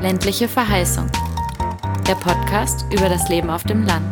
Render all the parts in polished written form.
Ländliche Verheißung. Der Podcast über das Leben auf dem Land.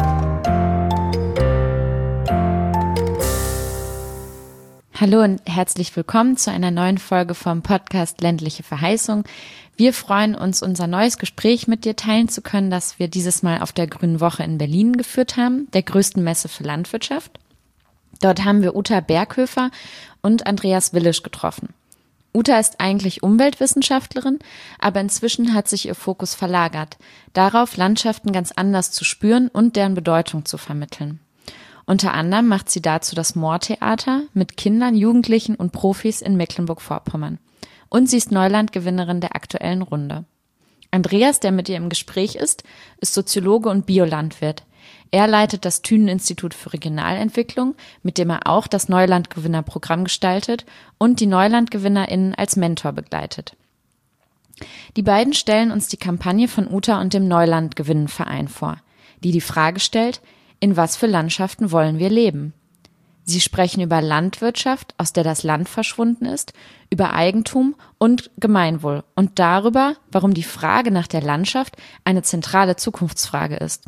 Hallo und herzlich willkommen zu einer neuen Folge vom Podcast Ländliche Verheißung. Wir freuen uns, unser neues Gespräch mit dir teilen zu können, das wir dieses Mal auf der Grünen Woche in Berlin geführt haben, der größten Messe für Landwirtschaft. Dort haben wir Uta Berghöfer und Andreas Willisch getroffen. Uta ist eigentlich Umweltwissenschaftlerin, aber inzwischen hat sich ihr Fokus verlagert, darauf Landschaften ganz anders zu spüren und deren Bedeutung zu vermitteln. Unter anderem macht sie dazu das Moortheater mit Kindern, Jugendlichen und Profis in Mecklenburg-Vorpommern. Und sie ist Neulandgewinnerin der aktuellen Runde. Andreas, der mit ihr im Gespräch ist Soziologe und Biolandwirt. Er leitet das Thünen-Institut für Regionalentwicklung, mit dem er auch das Neulandgewinnerprogramm gestaltet und die NeulandgewinnerInnen als Mentor begleitet. Die beiden stellen uns die Kampagne von Uta und dem Neulandgewinnenverein vor, die Frage stellt: In was für Landschaften wollen wir leben? Sie sprechen über Landwirtschaft, aus der das Land verschwunden ist, über Eigentum und Gemeinwohl und darüber, warum die Frage nach der Landschaft eine zentrale Zukunftsfrage ist.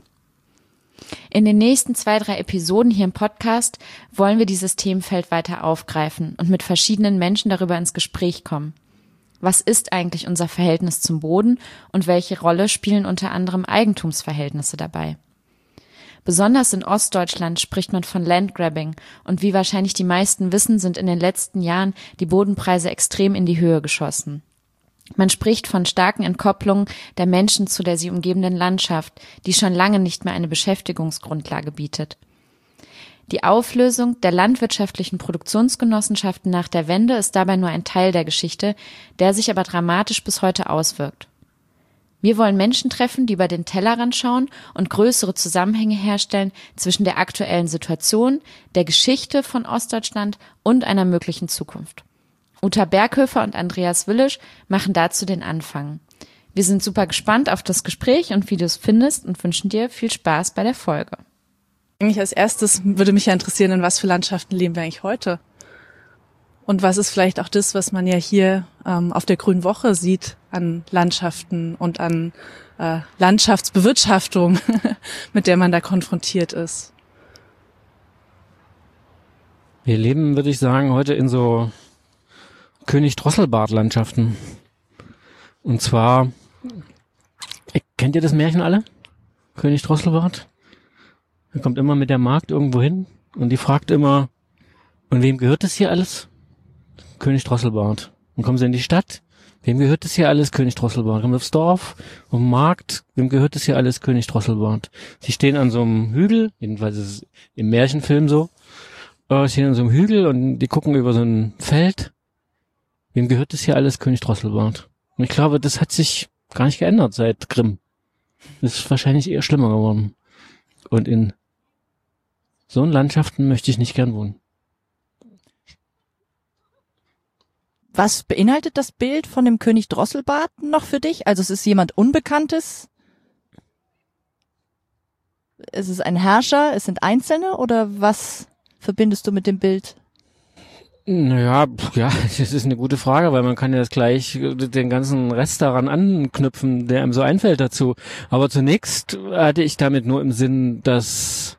In den nächsten 2-3 Episoden hier im Podcast wollen wir dieses Themenfeld weiter aufgreifen und mit verschiedenen Menschen darüber ins Gespräch kommen. Was ist eigentlich unser Verhältnis zum Boden und welche Rolle spielen unter anderem Eigentumsverhältnisse dabei? Besonders in Ostdeutschland spricht man von Landgrabbing und wie wahrscheinlich die meisten wissen, sind in den letzten Jahren die Bodenpreise extrem in die Höhe geschossen. Man spricht von starken Entkopplungen der Menschen zu der sie umgebenden Landschaft, die schon lange nicht mehr eine Beschäftigungsgrundlage bietet. Die Auflösung der landwirtschaftlichen Produktionsgenossenschaften nach der Wende ist dabei nur ein Teil der Geschichte, der sich aber dramatisch bis heute auswirkt. Wir wollen Menschen treffen, die über den Tellerrand schauen und größere Zusammenhänge herstellen zwischen der aktuellen Situation, der Geschichte von Ostdeutschland und einer möglichen Zukunft. Uta Berghöfer und Andreas Willisch machen dazu den Anfang. Wir sind super gespannt auf das Gespräch und wie du es findest und wünschen dir viel Spaß bei der Folge. Eigentlich als erstes würde mich ja interessieren, in was für Landschaften leben wir eigentlich heute? Und was ist vielleicht auch das, was man ja hier auf der Grünen Woche sieht an Landschaften und an Landschaftsbewirtschaftung, mit der man da konfrontiert ist? Wir leben, würde ich sagen, heute in so König-Drosselbart-Landschaften. Und zwar, kennt ihr das Märchen alle? König Drosselbart? Er kommt immer mit der Magd irgendwo hin und die fragt immer: Und wem gehört das hier alles? König Drosselbart. Dann kommen sie in die Stadt. Wem gehört das hier alles? König Drosselbart. Kommen aufs Dorf, auf den Markt. Wem gehört das hier alles? König Drosselbart. Sie stehen an so einem Hügel, jedenfalls ist es im Märchenfilm so. Sie stehen an so einem Hügel und die gucken über so ein Feld. Wem gehört das hier alles? König Drosselbart. Und ich glaube, das hat sich gar nicht geändert seit Grimm. Das ist wahrscheinlich eher schlimmer geworden. Und in so Landschaften möchte ich nicht gern wohnen. Was beinhaltet das Bild von dem König Drosselbart noch für dich? Also es ist jemand Unbekanntes? Es ist ein Herrscher? Es sind Einzelne? Oder was verbindest du mit dem Bild? Naja, ja, das ist eine gute Frage, weil man kann ja das gleich den ganzen Rest daran anknüpfen, der einem so einfällt dazu. Aber zunächst hatte ich damit nur im Sinn, dass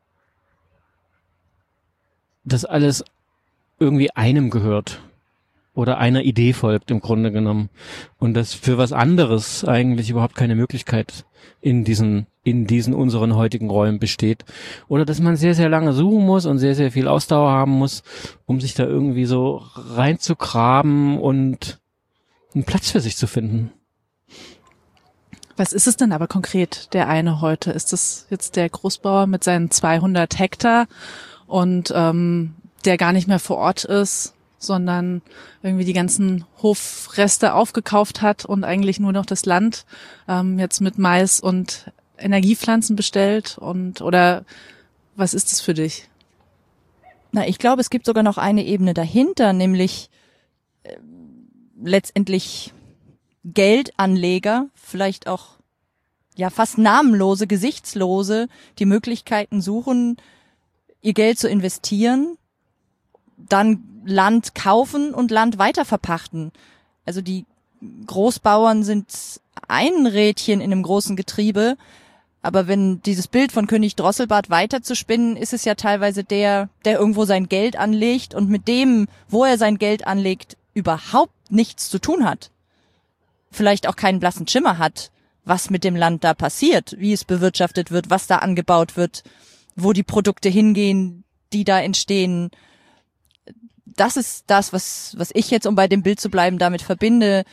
das alles irgendwie einem gehört oder einer Idee folgt im Grunde genommen und dass für was anderes eigentlich überhaupt keine Möglichkeit in diesen unseren heutigen Räumen besteht oder dass man sehr, sehr lange suchen muss und sehr, sehr viel Ausdauer haben muss, um sich da irgendwie so reinzugraben und einen Platz für sich zu finden. Was ist es denn aber konkret, der eine heute? Ist das jetzt der Großbauer mit seinen 200 Hektar und der gar nicht mehr vor Ort ist, sondern irgendwie die ganzen Hofreste aufgekauft hat und eigentlich nur noch das Land jetzt mit Mais und Energiepflanzen bestellt oder was ist das für dich? Na, ich glaube, es gibt sogar noch eine Ebene dahinter, nämlich letztendlich Geldanleger, vielleicht auch ja fast namenlose, gesichtslose, die Möglichkeiten suchen, ihr Geld zu investieren, dann Land kaufen und Land weiterverpachten. Also die Großbauern sind ein Rädchen in einem großen Getriebe. Aber wenn dieses Bild von König Drosselbart weiterzuspinnen, ist es ja teilweise der irgendwo sein Geld anlegt und mit dem, wo er sein Geld anlegt, überhaupt nichts zu tun hat. Vielleicht auch keinen blassen Schimmer hat, was mit dem Land da passiert, wie es bewirtschaftet wird, was da angebaut wird, wo die Produkte hingehen, die da entstehen. Das ist das, was ich jetzt, um bei dem Bild zu bleiben, damit verbinde,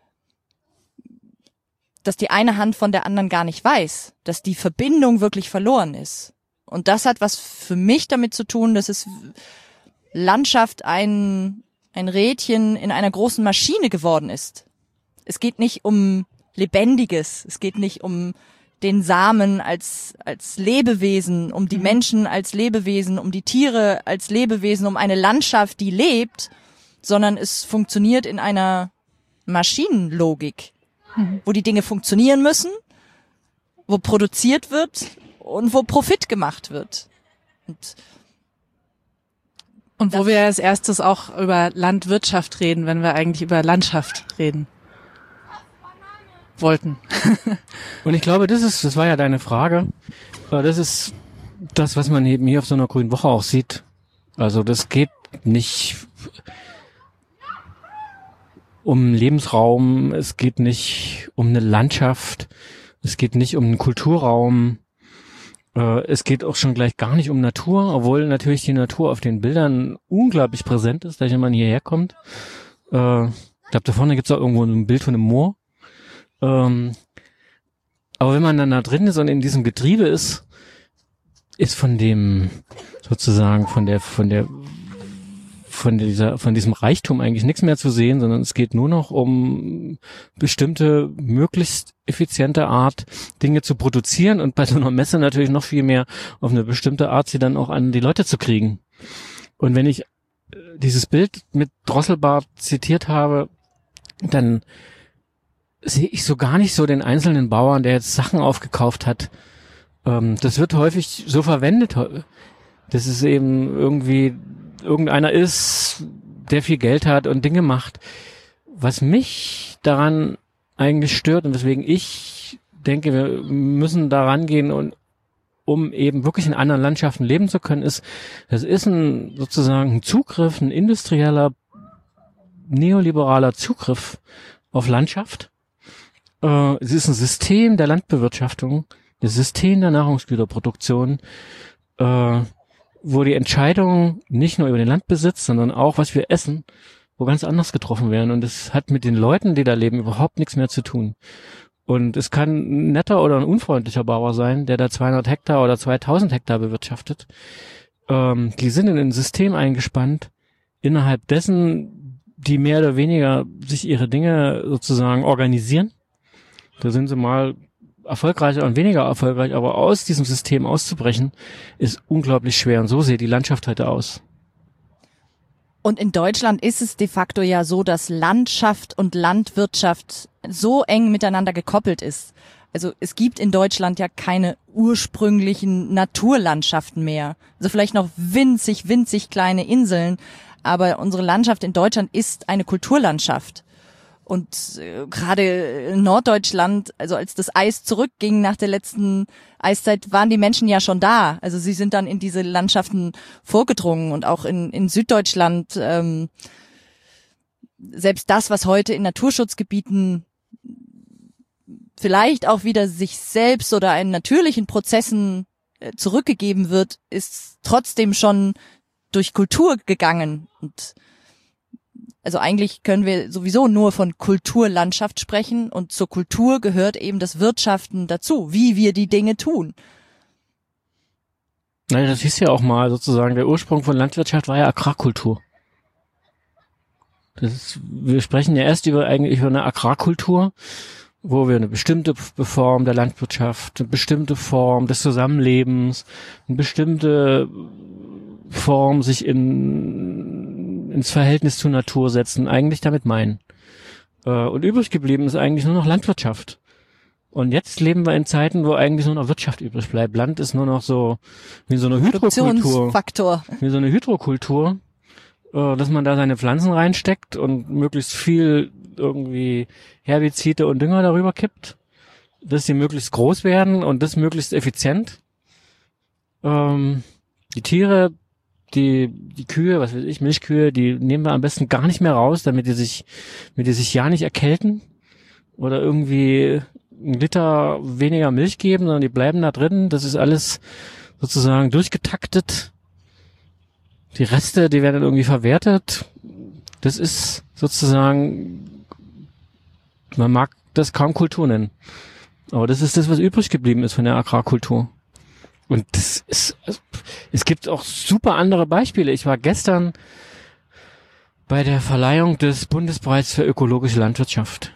dass die eine Hand von der anderen gar nicht weiß, dass die Verbindung wirklich verloren ist. Und das hat was für mich damit zu tun, dass es Landschaft ein Rädchen in einer großen Maschine geworden ist. Es geht nicht um Lebendiges, es geht nicht um den Samen als Lebewesen, um die Menschen als Lebewesen, um die Tiere als Lebewesen, um eine Landschaft, die lebt, sondern es funktioniert in einer Maschinenlogik, wo die Dinge funktionieren müssen, wo produziert wird und wo Profit gemacht wird. Und wo wir als erstes auch über Landwirtschaft reden, wenn wir eigentlich über Landschaft reden wollten. Und ich glaube, das war ja deine Frage. Das ist das, was man eben hier auf so einer grünen Woche auch sieht. Also das geht nicht um Lebensraum, es geht nicht um eine Landschaft, es geht nicht um einen Kulturraum, es geht auch schon gleich gar nicht um Natur, obwohl natürlich die Natur auf den Bildern unglaublich präsent ist, wenn man hierher kommt. Ich glaube, da vorne gibt's auch irgendwo ein Bild von einem Moor. Aber wenn man dann da drin ist und in diesem Getriebe ist von dem sozusagen von diesem Reichtum eigentlich nichts mehr zu sehen, sondern es geht nur noch um bestimmte, möglichst effiziente Art, Dinge zu produzieren und bei so einer Messe natürlich noch viel mehr auf eine bestimmte Art, sie dann auch an die Leute zu kriegen. Und wenn ich dieses Bild mit Drosselbart zitiert habe, dann sehe ich so gar nicht so den einzelnen Bauern, der jetzt Sachen aufgekauft hat. Das wird häufig so verwendet. Das ist eben irgendwie irgendeiner ist, der viel Geld hat und Dinge macht. Was mich daran eigentlich stört und weswegen ich denke, wir müssen daran gehen und um eben wirklich in anderen Landschaften leben zu können, ist, das ist sozusagen ein Zugriff, ein industrieller, neoliberaler Zugriff auf Landschaft. Es ist ein System der Landbewirtschaftung, ein System der Nahrungsgüterproduktion, wo die Entscheidungen nicht nur über den Landbesitz, sondern auch, was wir essen, wo ganz anders getroffen werden. Und es hat mit den Leuten, die da leben, überhaupt nichts mehr zu tun. Und es kann ein netter oder ein unfreundlicher Bauer sein, der da 200 Hektar oder 2000 Hektar bewirtschaftet. Die sind in ein System eingespannt, innerhalb dessen die mehr oder weniger sich ihre Dinge sozusagen organisieren. Da sind sie mal erfolgreicher und weniger erfolgreich, aber aus diesem System auszubrechen, ist unglaublich schwer. Und so sieht die Landschaft heute aus. Und in Deutschland ist es de facto ja so, dass Landschaft und Landwirtschaft so eng miteinander gekoppelt ist. Also es gibt in Deutschland ja keine ursprünglichen Naturlandschaften mehr. Also vielleicht noch winzig kleine Inseln, aber unsere Landschaft in Deutschland ist eine Kulturlandschaft. Und gerade in Norddeutschland, also als das Eis zurückging nach der letzten Eiszeit, waren die Menschen ja schon da. Also sie sind dann in diese Landschaften vorgedrungen und auch in Süddeutschland, selbst das, was heute in Naturschutzgebieten vielleicht auch wieder sich selbst oder einen natürlichen Prozessen zurückgegeben wird, ist trotzdem schon durch Kultur gegangen. Und also eigentlich können wir sowieso nur von Kulturlandschaft sprechen und zur Kultur gehört eben das Wirtschaften dazu, wie wir die Dinge tun. Nein, das hieß ja auch mal sozusagen, der Ursprung von Landwirtschaft war ja Agrarkultur. Wir sprechen ja erst über eine Agrarkultur, wo wir eine bestimmte Form der Landwirtschaft, eine bestimmte Form des Zusammenlebens, eine bestimmte Form sich ins Verhältnis zur Natur setzen, eigentlich damit meinen. Und übrig geblieben ist eigentlich nur noch Landwirtschaft. Und jetzt leben wir in Zeiten, wo eigentlich nur noch Wirtschaft übrig bleibt. Land ist nur noch so wie so eine Produktionsfaktor. Wie so eine Hydrokultur, dass man da seine Pflanzen reinsteckt und möglichst viel irgendwie Herbizide und Dünger darüber kippt. dass sie möglichst groß werden und das möglichst effizient. Die Tiere, die Kühe, was weiß ich, Milchkühe, die nehmen wir am besten gar nicht mehr raus, damit die sich ja nicht erkälten oder irgendwie 1 Liter weniger Milch geben, sondern die bleiben da drin. Das ist alles sozusagen durchgetaktet. Die Reste, die werden dann irgendwie verwertet. Das ist sozusagen, man mag das kaum Kultur nennen. Aber das ist das, was übrig geblieben ist von der Agrarkultur. Und das ist, es gibt auch super andere Beispiele. Ich war gestern bei der Verleihung des Bundespreises für ökologische Landwirtschaft.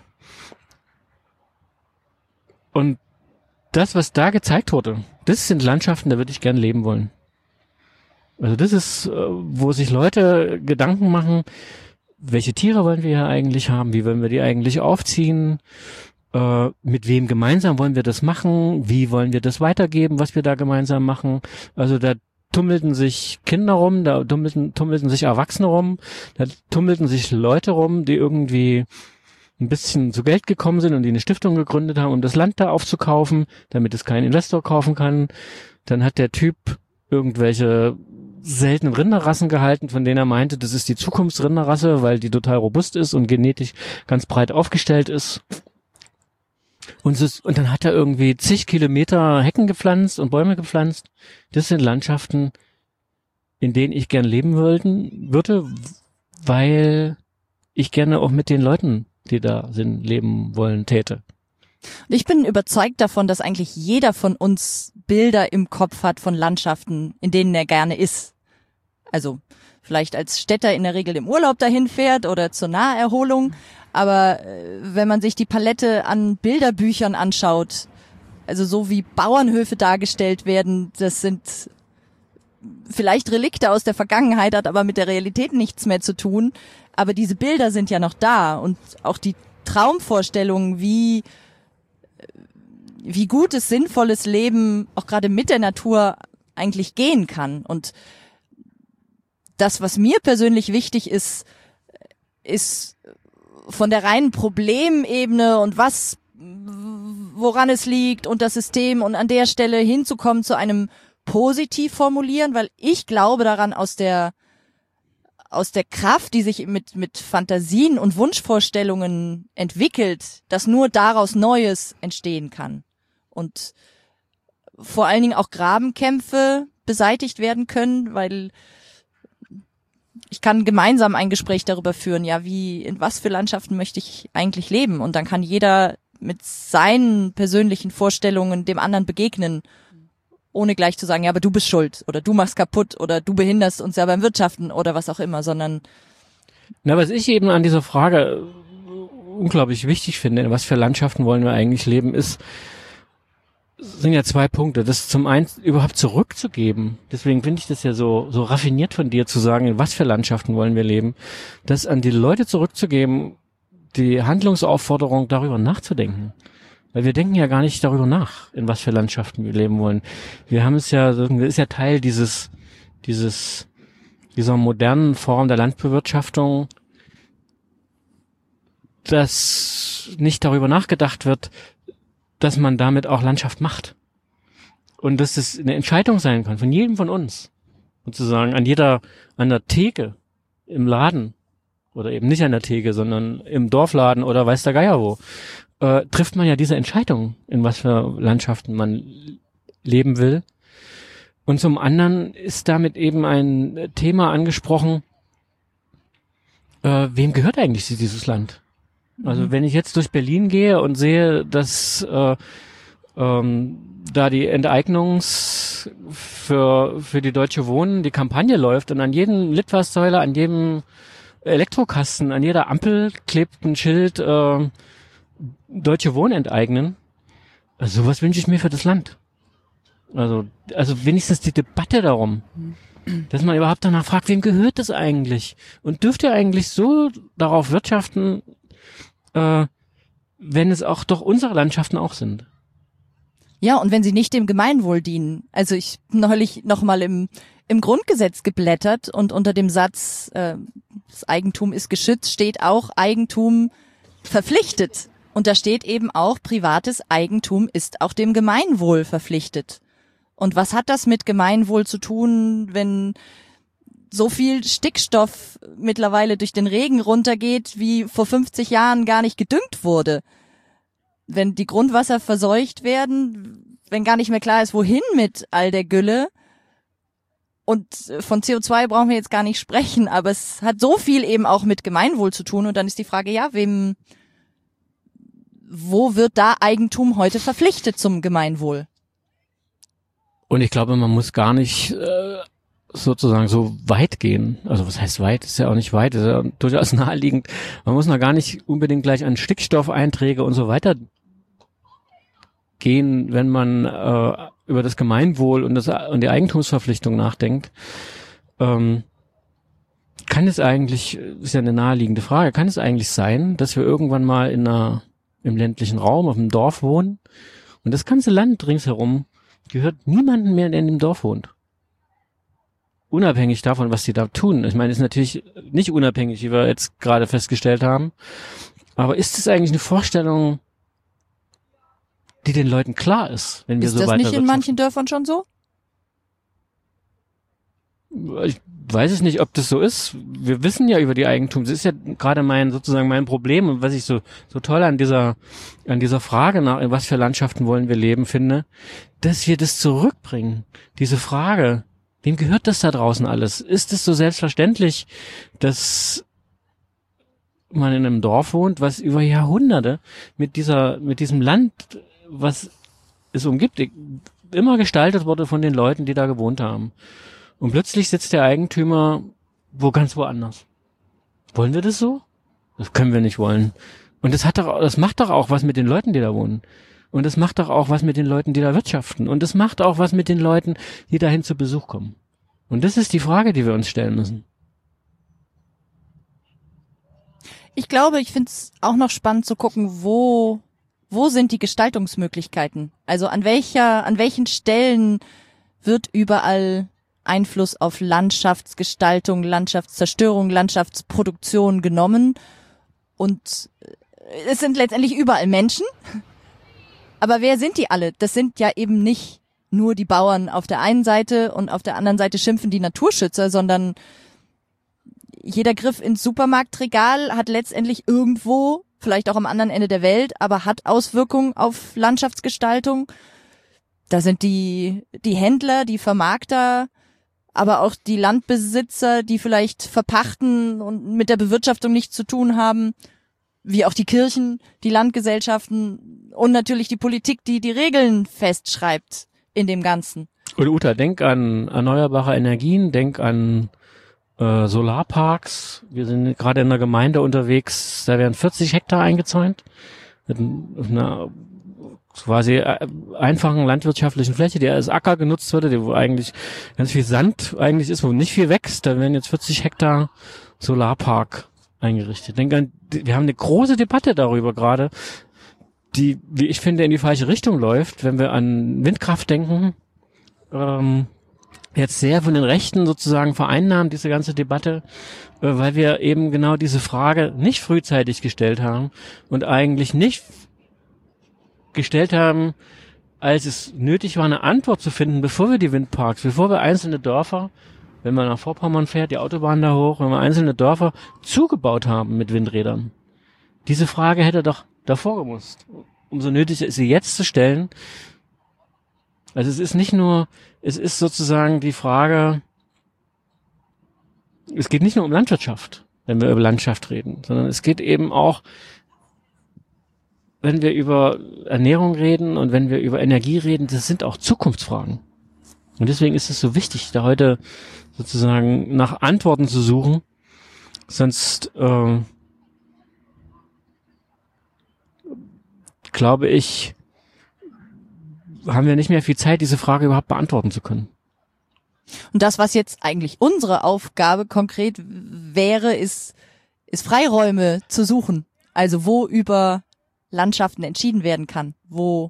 Und das, was da gezeigt wurde, das sind Landschaften, da würde ich gern leben wollen. Also das ist, wo sich Leute Gedanken machen, welche Tiere wollen wir hier eigentlich haben, wie wollen wir die eigentlich aufziehen, mit wem gemeinsam wollen wir das machen, wie wollen wir das weitergeben, was wir da gemeinsam machen. Also da tummelten sich Kinder rum, da tummelten sich Erwachsene rum, da tummelten sich Leute rum, die irgendwie ein bisschen zu Geld gekommen sind und die eine Stiftung gegründet haben, um das Land da aufzukaufen, damit es kein Investor kaufen kann. Dann hat der Typ irgendwelche seltenen Rinderrassen gehalten, von denen er meinte, das ist die Zukunftsrinderrasse, weil die total robust ist und genetisch ganz breit aufgestellt ist. Und dann hat er irgendwie zig Kilometer Hecken gepflanzt und Bäume gepflanzt. Das sind Landschaften, in denen ich gern leben würde, weil ich gerne auch mit den Leuten, die da sind, leben wollen, täte. Und ich bin überzeugt davon, dass eigentlich jeder von uns Bilder im Kopf hat von Landschaften, in denen er gerne ist. Also vielleicht als Städter in der Regel im Urlaub dahin fährt oder zur Naherholung. Aber wenn man sich die Palette an Bilderbüchern anschaut, also so wie Bauernhöfe dargestellt werden, das sind vielleicht Relikte aus der Vergangenheit, hat aber mit der Realität nichts mehr zu tun. Aber diese Bilder sind ja noch da und auch die Traumvorstellungen, wie gutes, sinnvolles Leben auch gerade mit der Natur eigentlich gehen kann. Und das, was mir persönlich wichtig ist von der reinen Problemebene und woran es liegt und das System und an der Stelle hinzukommen zu einem positiv formulieren, weil ich glaube daran, aus der Kraft, die sich mit Fantasien und Wunschvorstellungen entwickelt, dass nur daraus Neues entstehen kann. Und vor allen Dingen auch Grabenkämpfe beseitigt werden können, weil ich kann gemeinsam ein Gespräch darüber führen, ja, in was für Landschaften möchte ich eigentlich leben? Und dann kann jeder mit seinen persönlichen Vorstellungen dem anderen begegnen, ohne gleich zu sagen, ja, aber du bist schuld oder du machst kaputt oder du behinderst uns ja beim Wirtschaften oder was auch immer, sondern... Na, was ich eben an dieser Frage unglaublich wichtig finde, in was für Landschaften wollen wir eigentlich leben, sind ja 2 Punkte. Das zum einen überhaupt zurückzugeben. Deswegen finde ich das ja so raffiniert von dir zu sagen, in was für Landschaften wollen wir leben. Das an die Leute zurückzugeben, die Handlungsaufforderung darüber nachzudenken. Weil wir denken ja gar nicht darüber nach, in was für Landschaften wir leben wollen. Wir haben es ja, das ist ja Teil dieser modernen Form der Landbewirtschaftung, dass nicht darüber nachgedacht wird, dass man damit auch Landschaft macht. Und dass es eine Entscheidung sein kann von jedem von uns. Sozusagen an der Theke im Laden oder eben nicht an der Theke, sondern im Dorfladen oder weiß der Geier wo, trifft man ja diese Entscheidung, in was für Landschaften man leben will. Und zum anderen ist damit eben ein Thema angesprochen, wem gehört eigentlich dieses Land? Also wenn ich jetzt durch Berlin gehe und sehe, dass da die für die Deutsche Wohnen die Kampagne läuft und an jedem Litfaßsäuler, an jedem Elektrokasten, an jeder Ampel klebt ein Schild Deutsche Wohnen enteignen. Also sowas wünsche ich mir für das Land. Also wenigstens die Debatte darum, dass man überhaupt danach fragt, wem gehört das eigentlich? Und dürft ihr eigentlich so darauf wirtschaften, wenn es auch doch unsere Landschaften auch sind? Ja, und wenn sie nicht dem Gemeinwohl dienen. Also ich neulich noch mal im Grundgesetz geblättert und unter dem Satz, das Eigentum ist geschützt, steht auch Eigentum verpflichtet. Und da steht eben auch, privates Eigentum ist auch dem Gemeinwohl verpflichtet. Und was hat das mit Gemeinwohl zu tun, wenn so viel Stickstoff mittlerweile durch den Regen runtergeht, wie vor 50 Jahren gar nicht gedüngt wurde? Wenn die Grundwasser verseucht werden, wenn gar nicht mehr klar ist, wohin mit all der Gülle. Und von CO2 brauchen wir jetzt gar nicht sprechen, aber es hat so viel eben auch mit Gemeinwohl zu tun. Und dann ist die Frage, ja, wo wird da Eigentum heute verpflichtet zum Gemeinwohl? Und ich glaube, man muss gar nicht sozusagen so weit gehen. Also was heißt weit? Ist ja auch nicht weit, ist ja durchaus naheliegend. Man muss noch gar nicht unbedingt gleich an Stickstoffeinträge und so weiter gehen, wenn man über das Gemeinwohl und die Eigentumsverpflichtung nachdenkt. Kann es eigentlich, ist ja eine naheliegende Frage, kann es eigentlich sein, dass wir irgendwann mal im ländlichen Raum, auf dem Dorf wohnen und das ganze Land ringsherum gehört niemandem mehr, der in dem Dorf wohnt? Unabhängig davon, was die da tun. Ich meine, ist natürlich nicht unabhängig, wie wir jetzt gerade festgestellt haben. Aber ist es eigentlich eine Vorstellung, die den Leuten klar ist, wenn wir so weiter wirtschaften? Ist das nicht in manchen Dörfern schon so? Ich weiß es nicht, ob das so ist. Wir wissen ja über die Eigentum. Das ist ja gerade mein Problem und was ich so toll an dieser Frage nach, in was für Landschaften wollen wir leben, finde, dass wir das zurückbringen. Diese Frage, wem gehört das da draußen alles? Ist es so selbstverständlich, dass man in einem Dorf wohnt, was über Jahrhunderte mit diesem Land, was es umgibt, immer gestaltet wurde von den Leuten, die da gewohnt haben. Und plötzlich sitzt der Eigentümer ganz woanders. Wollen wir das so? Das können wir nicht wollen. Und das macht doch auch was mit den Leuten, die da wohnen. Und das macht doch auch was mit den Leuten, die da wirtschaften. Und das macht auch was mit den Leuten, die dahin zu Besuch kommen. Und das ist die Frage, die wir uns stellen müssen. Ich glaube, ich finde es auch noch spannend zu gucken, wo sind die Gestaltungsmöglichkeiten? Also an welchen Stellen wird überall Einfluss auf Landschaftsgestaltung, Landschaftszerstörung, Landschaftsproduktion genommen? Und es sind letztendlich überall Menschen. Aber wer sind die alle? Das sind ja eben nicht nur die Bauern auf der einen Seite und auf der anderen Seite schimpfen die Naturschützer, sondern jeder Griff ins Supermarktregal hat letztendlich irgendwo, vielleicht auch am anderen Ende der Welt, aber hat Auswirkungen auf Landschaftsgestaltung. Da sind die Händler, die Vermarkter, aber auch die Landbesitzer, die vielleicht verpachten und mit der Bewirtschaftung nichts zu tun haben, wie auch die Kirchen, die Landgesellschaften und natürlich die Politik, die die Regeln festschreibt in dem Ganzen. Und Uta, denk an erneuerbare Energien, denk an Solarparks. Wir sind gerade in einer Gemeinde unterwegs, da werden 40 Hektar eingezäunt mit einer quasi einfachen landwirtschaftlichen Fläche, die als Acker genutzt wurde, wo eigentlich ganz viel Sand eigentlich ist, wo nicht viel wächst. Da werden jetzt 40 Hektar Solarpark eingerichtet. Denk an, wir haben eine große Debatte darüber gerade, die, wie ich finde, in die falsche Richtung läuft, wenn wir an Windkraft denken. Jetzt sehr von den Rechten sozusagen vereinnahmt, diese ganze Debatte, weil wir eben genau diese Frage nicht frühzeitig gestellt haben und eigentlich nicht gestellt haben, als es nötig war, eine Antwort zu finden, bevor wir die Windparks, bevor wir einzelne Dörfer, wenn man nach Vorpommern fährt, die Autobahn da hoch, wenn wir einzelne Dörfer zugebaut haben mit Windrädern. Diese Frage hätte doch davor gemusst. Umso nötiger ist sie jetzt zu stellen. Also es ist sozusagen die Frage, es geht nicht nur um Landwirtschaft, wenn wir über Landschaft reden, sondern es geht eben auch, wenn wir über Ernährung reden und wenn wir über Energie reden, das sind auch Zukunftsfragen. Und deswegen ist es so wichtig, da heute sozusagen nach Antworten zu suchen, sonst glaube ich, haben wir nicht mehr viel Zeit, diese Frage überhaupt beantworten zu können. Und das, was jetzt eigentlich unsere Aufgabe konkret wäre, ist Freiräume zu suchen. Also wo über Landschaften entschieden werden kann, wo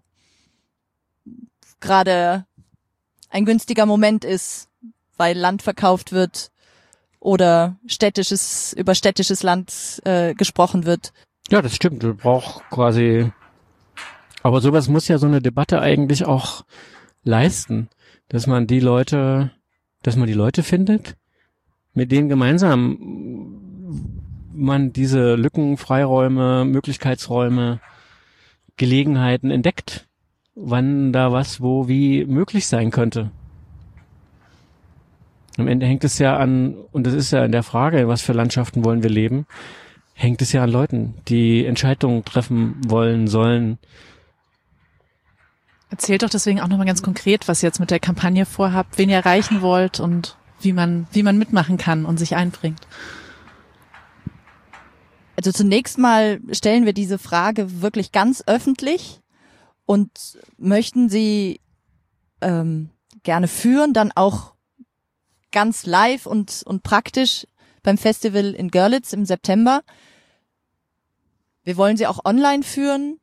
gerade ein günstiger Moment ist, weil Land verkauft wird oder über städtisches Land gesprochen wird. Ja, das stimmt. Du brauchst quasi, aber sowas muss ja so eine Debatte eigentlich auch leisten, dass man die Leute findet, mit denen gemeinsam man diese Lücken, Freiräume, Möglichkeitsräume, Gelegenheiten entdeckt, wann da was, wo, wie möglich sein könnte. Am Ende hängt es ja an, und das ist ja in der Frage, in was für Landschaften wollen wir leben, hängt es ja an Leuten, die Entscheidungen treffen wollen, sollen. Erzählt doch deswegen auch nochmal ganz konkret, was ihr jetzt mit der Kampagne vorhabt, wen ihr erreichen wollt und wie man mitmachen kann und sich einbringt. Also zunächst mal stellen wir diese Frage wirklich ganz öffentlich und möchten sie gerne führen, dann auch ganz live und praktisch beim Festival in Görlitz im September. Wir wollen sie auch online führen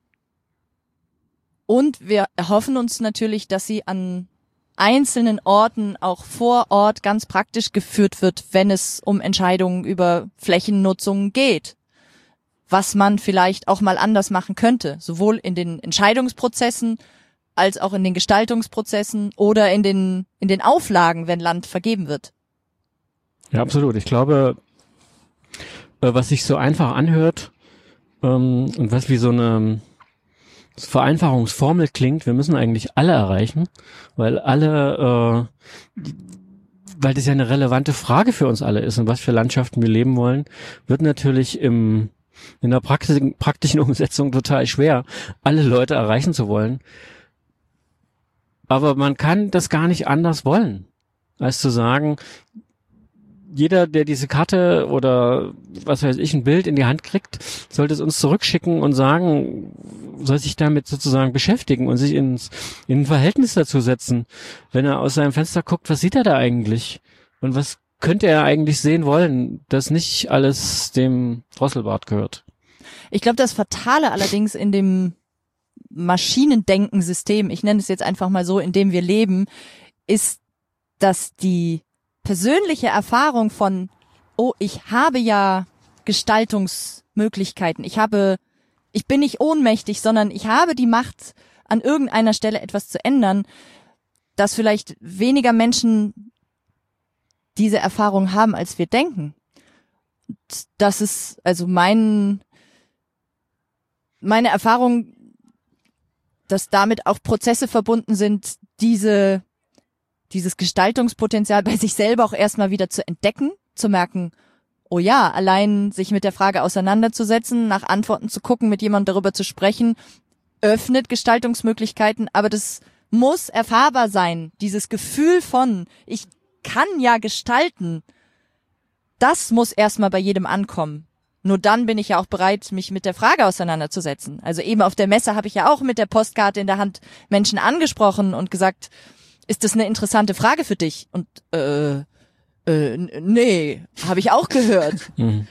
und wir erhoffen uns natürlich, dass sie an einzelnen Orten auch vor Ort ganz praktisch geführt wird, wenn es um Entscheidungen über Flächennutzung geht. Was man vielleicht auch mal anders machen könnte, sowohl in den Entscheidungsprozessen als auch in den Gestaltungsprozessen oder in den Auflagen, wenn Land vergeben wird. Ja, absolut. Ich glaube, was sich so einfach anhört und was wie so eine Vereinfachungsformel klingt, wir müssen eigentlich alle erreichen, weil weil das ja eine relevante Frage für uns alle ist und was für Landschaften wir leben wollen, wird natürlich in der praktischen Umsetzung total schwer, alle Leute erreichen zu wollen. Aber man kann das gar nicht anders wollen, als zu sagen, jeder, der diese Karte oder was weiß ich, ein Bild in die Hand kriegt, sollte es uns zurückschicken und sagen, soll sich damit sozusagen beschäftigen und sich in ein Verhältnis dazu setzen. Wenn er aus seinem Fenster guckt, was sieht er da eigentlich? Und was könnte er eigentlich sehen wollen, dass nicht alles dem Drosselbart gehört? Ich glaube, das Fatale allerdings in dem Maschinendenken-System, ich nenne es jetzt einfach mal so, in dem wir leben, ist, dass die persönliche Erfahrung von, oh, ich habe ja Gestaltungsmöglichkeiten, ich bin nicht ohnmächtig, sondern ich habe die Macht, an irgendeiner Stelle etwas zu ändern, dass vielleicht weniger Menschen diese Erfahrung haben, als wir denken. Das ist also meine Erfahrung, dass damit auch Prozesse verbunden sind, dieses Gestaltungspotenzial bei sich selber auch erstmal wieder zu entdecken, zu merken, oh ja, allein sich mit der Frage auseinanderzusetzen, nach Antworten zu gucken, mit jemandem darüber zu sprechen, öffnet Gestaltungsmöglichkeiten, aber das muss erfahrbar sein. Dieses Gefühl von, ich kann ja gestalten, das muss erstmal bei jedem ankommen. Nur dann bin ich ja auch bereit, mich mit der Frage auseinanderzusetzen. Also eben auf der Messe habe ich ja auch mit der Postkarte in der Hand Menschen angesprochen und gesagt, ist das eine interessante Frage für dich? Und nee, habe ich auch gehört. Mhm.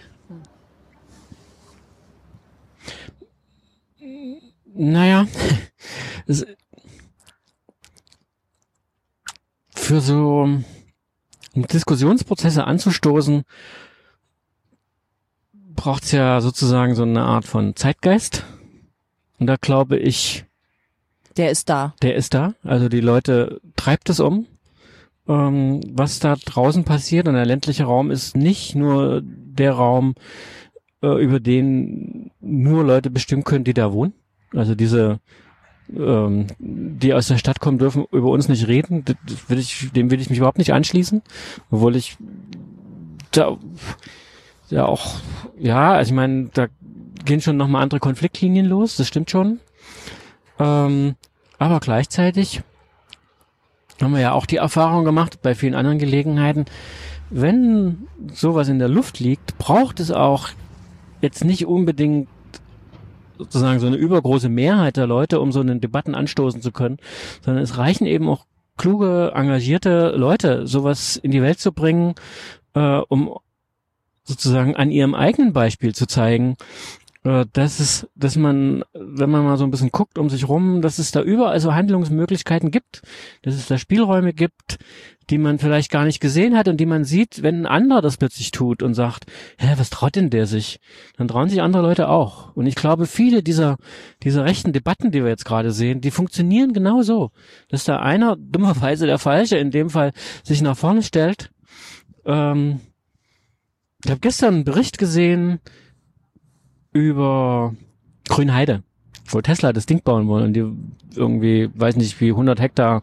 Naja, für so Diskussionsprozesse anzustoßen, braucht's ja sozusagen so eine Art von Zeitgeist. Und da glaube ich, Der ist da. Also die Leute treibt es um. Was da draußen passiert, und der ländliche Raum ist nicht nur der Raum, über den nur Leute bestimmen können, die da wohnen. Also die aus der Stadt kommen, dürfen über uns nicht reden. Dem will ich mich überhaupt nicht anschließen. Obwohl ich da ja auch, ja, also ich meine, da gehen schon nochmal andere Konfliktlinien los, das stimmt schon. Aber gleichzeitig haben wir ja auch die Erfahrung gemacht, bei vielen anderen Gelegenheiten, wenn sowas in der Luft liegt, braucht es auch jetzt nicht unbedingt sozusagen so eine übergroße Mehrheit der Leute, um so einen Debatten anstoßen zu können, sondern es reichen eben auch kluge, engagierte Leute, sowas in die Welt zu bringen, um sozusagen an ihrem eigenen Beispiel zu zeigen, dass man, wenn man mal so ein bisschen guckt um sich rum, dass es da überall so Handlungsmöglichkeiten gibt, dass es da Spielräume gibt, die man vielleicht gar nicht gesehen hat und die man sieht, wenn ein anderer das plötzlich tut und sagt, was traut denn der sich? Dann trauen sich andere Leute auch. Und ich glaube, viele dieser rechten Debatten, die wir jetzt gerade sehen, die funktionieren genau so, dass da einer, dummerweise der Falsche, in dem Fall sich nach vorne stellt. Ich habe gestern einen Bericht gesehen über Grünheide, wo Tesla das Ding bauen wollen und die irgendwie, weiß nicht wie, 100 Hektar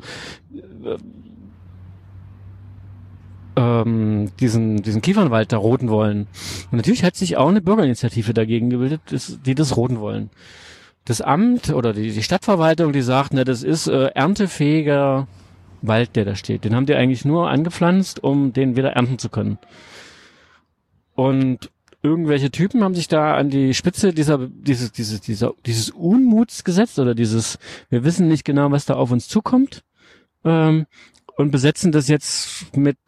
diesen Kiefernwald da roden wollen. Und natürlich hat sich auch eine Bürgerinitiative dagegen gebildet, die das roden wollen. Das Amt oder die Stadtverwaltung, die sagt, das ist erntefähiger Wald, der da steht. Den haben die eigentlich nur angepflanzt, um den wieder ernten zu können. Und irgendwelche Typen haben sich da an die Spitze dieses Unmuts gesetzt oder wir wissen nicht genau, was da auf uns zukommt, und besetzen das jetzt mit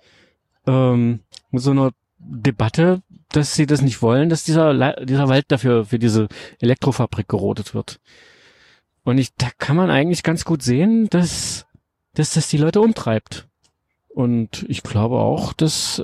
so einer Debatte, dass sie das nicht wollen, dass dieser Wald dafür für diese Elektrofabrik gerodet wird. Und da kann man eigentlich ganz gut sehen, dass das die Leute umtreibt. Und ich glaube auch, dass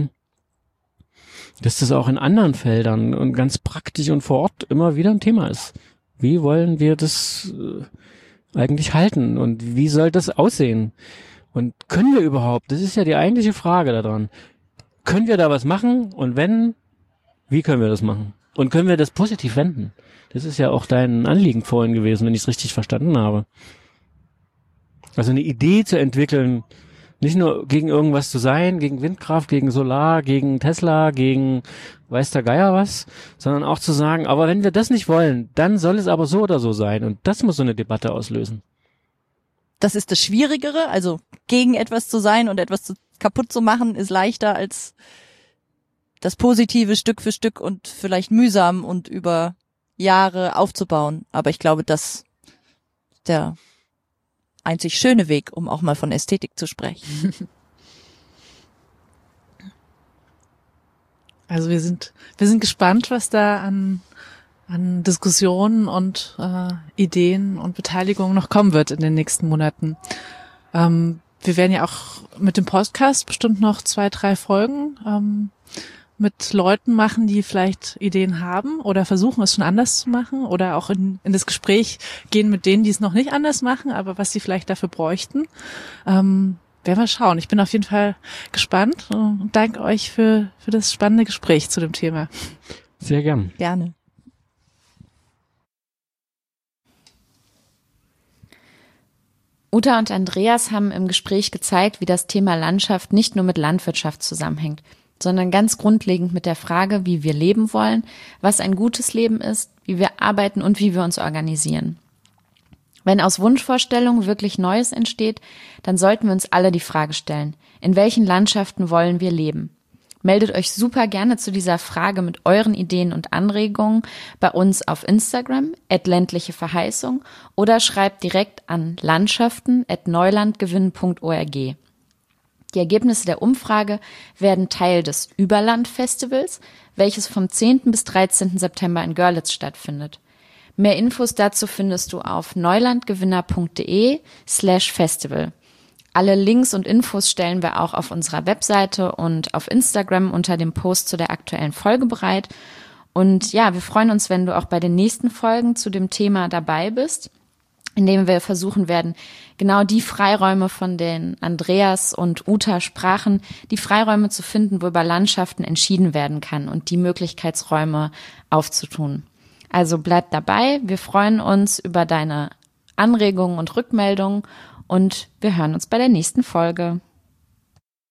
das auch in anderen Feldern und ganz praktisch und vor Ort immer wieder ein Thema ist. Wie wollen wir das eigentlich halten und wie soll das aussehen? Und können wir überhaupt, das ist ja die eigentliche Frage daran, können wir da was machen und wenn, wie können wir das machen? Und können wir das positiv wenden? Das ist ja auch dein Anliegen vorhin gewesen, wenn ich es richtig verstanden habe. Also eine Idee zu entwickeln, nicht nur gegen irgendwas zu sein, gegen Windkraft, gegen Solar, gegen Tesla, gegen weiß der Geier was, sondern auch zu sagen, aber wenn wir das nicht wollen, dann soll es aber so oder so sein. Und das muss so eine Debatte auslösen. Das ist das Schwierigere, also gegen etwas zu sein und etwas kaputt zu machen, ist leichter als das Positive Stück für Stück und vielleicht mühsam und über Jahre aufzubauen. Aber ich glaube, das ist der einzig schöne Weg, um auch mal von Ästhetik zu sprechen. Also wir sind gespannt, was da an Diskussionen und Ideen und Beteiligung noch kommen wird in den nächsten Monaten. Wir werden ja auch mit dem Podcast bestimmt noch 2-3 Folgen mit Leuten machen, die vielleicht Ideen haben oder versuchen, es schon anders zu machen oder auch in das Gespräch gehen mit denen, die es noch nicht anders machen, aber was sie vielleicht dafür bräuchten. Werden wir schauen. Ich bin auf jeden Fall gespannt und danke euch für das spannende Gespräch zu dem Thema. Sehr gern. Gerne. Uta und Andreas haben im Gespräch gezeigt, wie das Thema Landschaft nicht nur mit Landwirtschaft zusammenhängt, sondern ganz grundlegend mit der Frage, wie wir leben wollen, was ein gutes Leben ist, wie wir arbeiten und wie wir uns organisieren. Wenn aus Wunschvorstellungen wirklich Neues entsteht, dann sollten wir uns alle die Frage stellen, in welchen Landschaften wollen wir leben? Meldet euch super gerne zu dieser Frage mit euren Ideen und Anregungen bei uns auf Instagram @ländlicheverheißung oder schreibt direkt an landschaften@neulandgewinnen.org. Die Ergebnisse der Umfrage werden Teil des Überland-Festivals, welches vom 10. bis 13. September in Görlitz stattfindet. Mehr Infos dazu findest du auf neulandgewinner.de/festival. Alle Links und Infos stellen wir auch auf unserer Webseite und auf Instagram unter dem Post zu der aktuellen Folge bereit. Und ja, wir freuen uns, wenn du auch bei den nächsten Folgen zu dem Thema dabei bist, indem wir versuchen werden, genau die Freiräume, von denen Andreas und Uta sprachen, die Freiräume zu finden, wo über Landschaften entschieden werden kann und die Möglichkeitsräume aufzutun. Also bleib dabei, wir freuen uns über deine Anregungen und Rückmeldungen und wir hören uns bei der nächsten Folge.